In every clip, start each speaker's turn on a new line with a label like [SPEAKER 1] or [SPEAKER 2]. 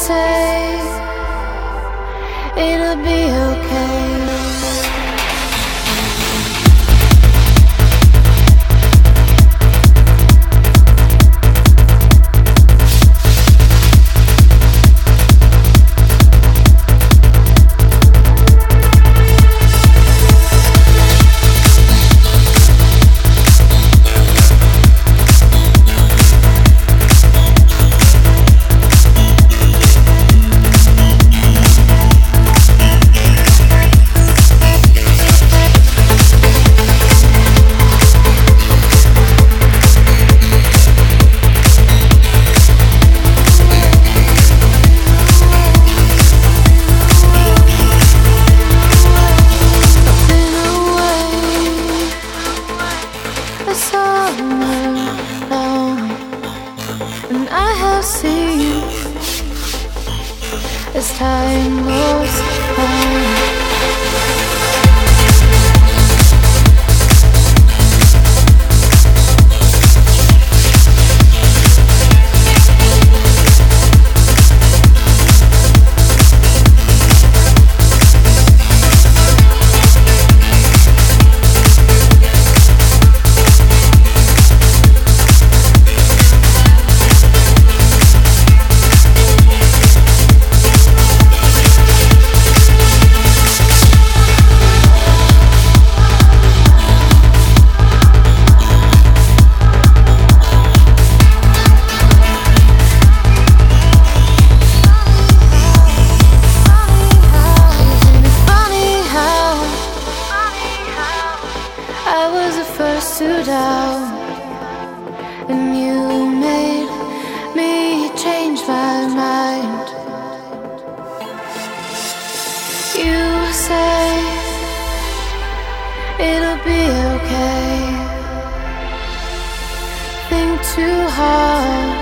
[SPEAKER 1] say it'll be okay. And I have seen as time goes on. I was the first to doubt, and you made me change my mind. You say it'll be okay. Think too hard,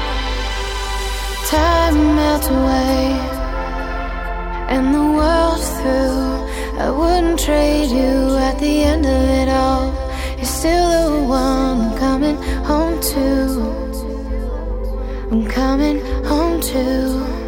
[SPEAKER 1] time melts away, and the world's through. I wouldn't trade you at the end of it all. You're still the one I'm coming home to. I'm coming home to.